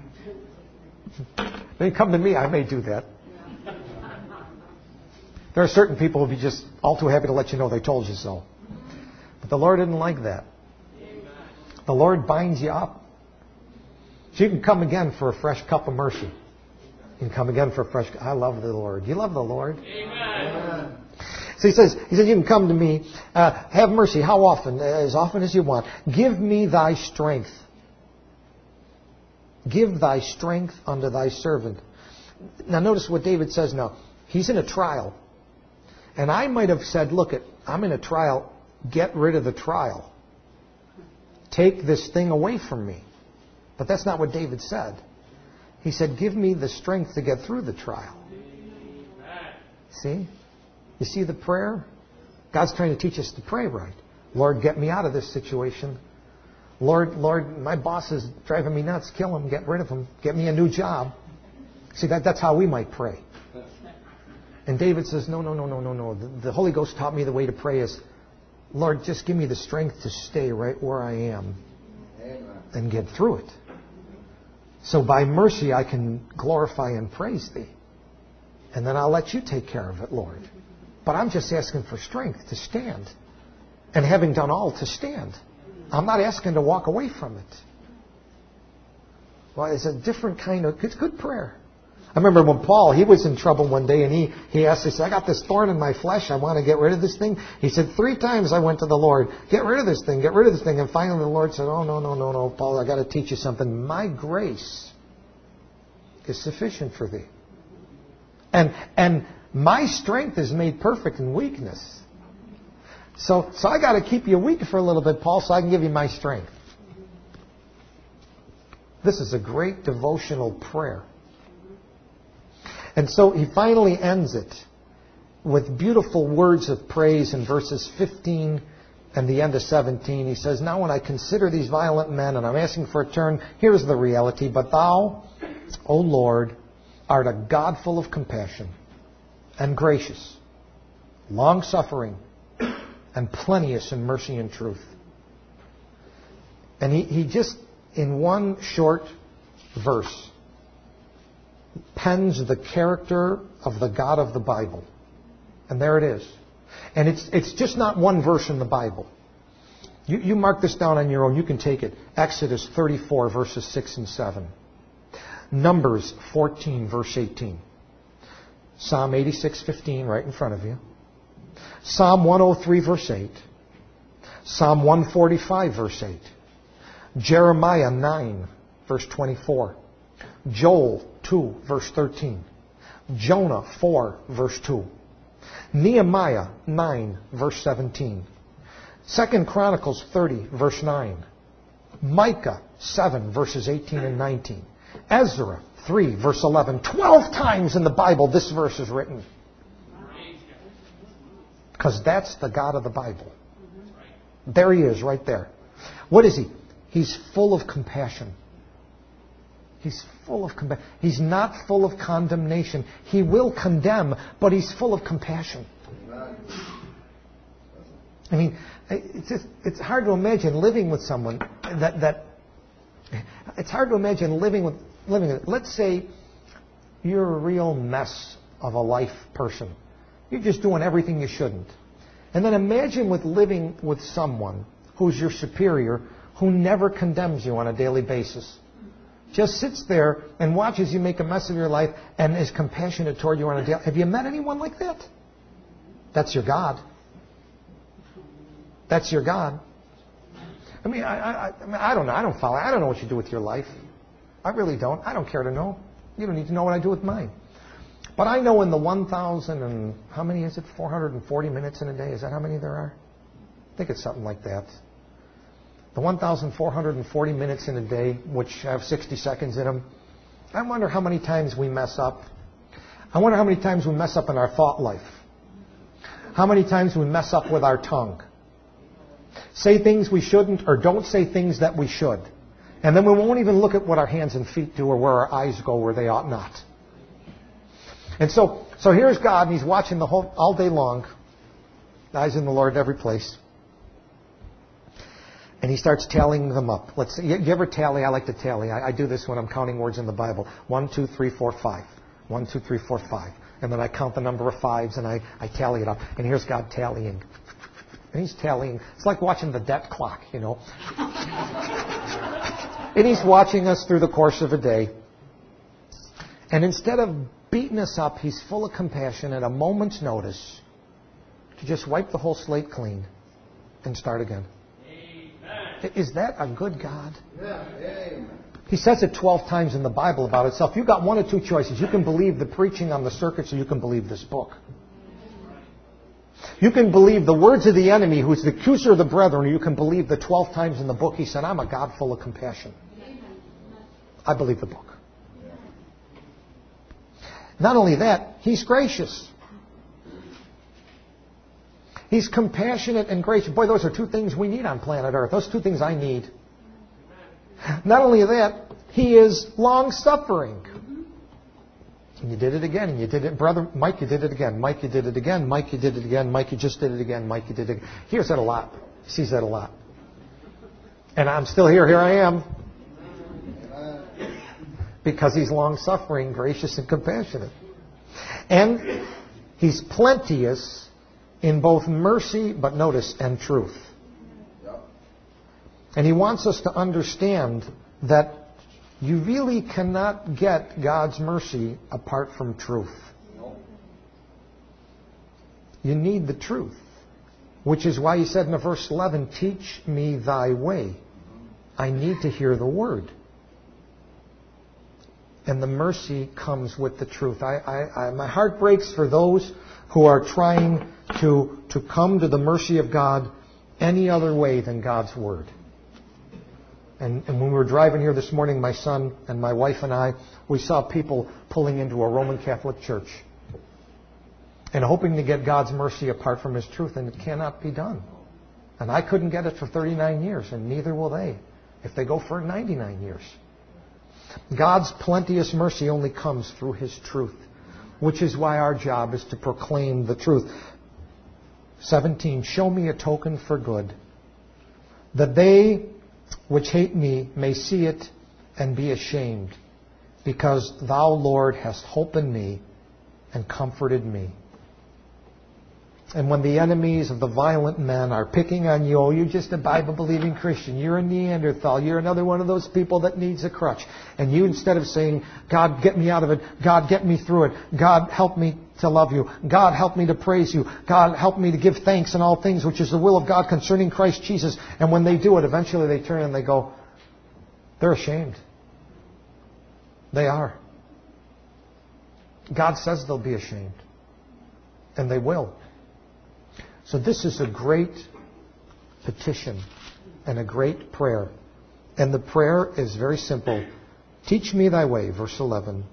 They come to me, I may do that. There are certain people who will be just all too happy to let you know they told you so. But the Lord didn't like that. The Lord binds you up. So you can come again for a fresh cup of mercy. You can come again for a fresh... I love the Lord. You love the Lord? Amen. So he says, he says, "You can come to me. Uh, have mercy." How often? As often as you want. "Give me thy strength. Give thy strength unto thy servant." Now notice what David says now. He's in a trial. And I might have said, look, it, I'm in a trial. Get rid of the trial. Take this thing away from me. But that's not what David said. He said, "Give me the strength to get through the trial." See? You see the prayer? God's trying to teach us to pray right. "Lord, get me out of this situation. Lord, Lord, my boss is driving me nuts. Kill him. Get rid of him. Get me a new job." See, that, that's how we might pray. And David says, no, no, no, no, no, no. The, the Holy Ghost taught me the way to pray is, "Lord, just give me the strength to stay right where I am and get through it. So by mercy I can glorify and praise Thee. And then I'll let You take care of it, Lord. But I'm just asking for strength to stand. And having done all, to stand. I'm not asking to walk away from it." Well, it's a different kind of... It's good prayer. I remember when Paul, he was in trouble one day, and he, he asked, he said, "I got this thorn in my flesh. I want to get rid of this thing." He said, three times I went to the Lord, "Get rid of this thing, get rid of this thing." And finally the Lord said, "Oh, no, no, no, no, Paul, I got to teach you something. My grace is sufficient for thee. And, and my strength is made perfect in weakness. So, so I got to keep you weak for a little bit, Paul, so I can give you my strength." This is a great devotional prayer. And so he finally ends it with beautiful words of praise in verses fifteen And the end of seventeen, he says, now when I consider these violent men, and I'm asking for a turn, here's the reality. But thou, O Lord, art a God full of compassion and gracious, long-suffering, and plenteous in mercy and truth. And he, he just, in one short verse, pens the character of the God of the Bible. And there it is. And it's it's just not one verse in the Bible. You, you mark this down on your own. You can take it. Exodus thirty-four, verses six and seven. Numbers fourteen, verse eighteen. Psalm eighty-six, fifteen, right in front of you. Psalm one oh three, verse eight. Psalm one forty-five, verse eight. Jeremiah nine, verse twenty-four. Joel two, verse thirteen. Jonah four, verse two. Nehemiah nine, verse seventeen. Second Chronicles thirty, verse nine. Micah seven, verses eighteen and nineteen. Ezra three, verse eleven. Twelve times in the Bible this verse is written. Because that's the God of the Bible. There he is, right there. What is he? He's full of compassion. He's full of compassion. He's not full of condemnation. He will condemn, but he's full of compassion. I mean, it's just, it's hard to imagine living with someone that that it's hard to imagine living with living with. Let's say you're a real mess of a life person. You're just doing everything you shouldn't. And then imagine with living with someone who's your superior, who never condemns you on a daily basis. Just sits there and watches you make a mess of your life and is compassionate toward you on a daily. Have you met anyone like that? That's your God. That's your God. I mean, I, I, I, mean, I don't know. I don't follow. I don't know what you do with your life. I really don't. I don't care to know. You don't need to know what I do with mine. But I know in the one thousand and, how many is it? four hundred forty minutes in a day. Is that how many there are? I think it's something like that. The one thousand four hundred forty minutes in a day, which have sixty seconds in them. I wonder how many times we mess up. I wonder how many times we mess up in our thought life. How many times we mess up with our tongue. Say things we shouldn't or don't say things that we should. And then we won't even look at what our hands and feet do or where our eyes go where they ought not. And so, so here's God, and he's watching the whole all day long. Eyes in the Lord in every place. And he starts tallying them up. Let's see, you, you ever tally? I like to tally. I, I do this when I'm counting words in the Bible. One, two, three, four, five. One, two, three, four, five. And then I count the number of fives and I, I tally it up. And here's God tallying. And he's tallying. It's like watching the debt clock, you know. And he's watching us through the course of a day. And instead of beating us up, he's full of compassion at a moment's notice to just wipe the whole slate clean and start again. Amen. Is that a good God? Yeah. Amen. He says it twelve times in the Bible about itself. You've got one or two choices. You can believe the preaching on the circuits or you can believe this book. You can believe the words of the enemy who's the accuser of the brethren, or you can believe the twelve times in the book he said, I'm a God full of compassion. I believe the book. Not only that, he's gracious. He's compassionate and gracious. Boy, those are two things we need on planet Earth. Those two things I need. Not only that, he is long-suffering. And you did it again, and you did it. Brother Mike, you did it again. Mike, you did it again. Mike, you did it again. Mike, you just did it again. Mike, you did it again. He hears that a lot. He sees that a lot. And I'm still here. Here I am. Because he's long-suffering, gracious, and compassionate. And he's plenteous in both mercy, but notice, and truth. And he wants us to understand that you really cannot get God's mercy apart from truth. You need the truth. Which is why he said in verse eleven, teach me thy way. I need to hear the word. And the mercy comes with the truth. I, I, I, my heart breaks for those who are trying to, to come to the mercy of God any other way than God's word. And, and when we were driving here this morning, my son and my wife and I, we saw people pulling into a Roman Catholic church and hoping to get God's mercy apart from his truth, and it cannot be done. And I couldn't get it for thirty-nine years, and neither will they if they go for ninety-nine years. God's plenteous mercy only comes through His truth, which is why our job is to proclaim the truth. seventeen, show me a token for good, that they which hate me may see it and be ashamed, because thou, Lord, hast holpen me and comforted me. And when the enemies of the violent men are picking on you, oh, you're just a Bible-believing Christian, you're a Neanderthal, you're another one of those people that needs a crutch. And you, instead of saying, God, get me out of it, God, get me through it, God, help me to love you, God, help me to praise you, God, help me to give thanks in all things, which is the will of God concerning Christ Jesus. And when they do it, eventually they turn and they go, they're ashamed. They are. God says they'll be ashamed. And they will. So this is a great petition and a great prayer. And the prayer is very simple. Teach me thy way, verse eleven.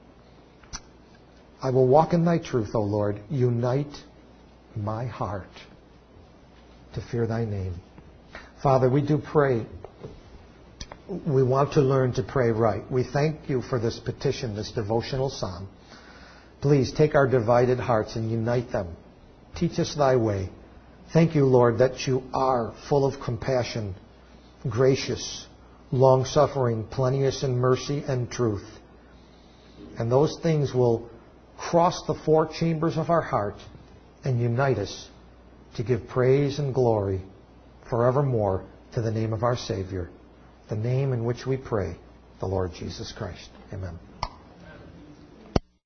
I will walk in thy truth, O Lord. Unite my heart to fear thy name. Father, we do pray. We want to learn to pray right. We thank you for this petition, this devotional psalm. Please take our divided hearts and unite them. Teach us thy way. Thank you, Lord, that you are full of compassion, gracious, long-suffering, plenteous in mercy and truth. And those things will cross the four chambers of our heart and unite us to give praise and glory forevermore to the name of our Savior, the name in which we pray, the Lord Jesus Christ. Amen.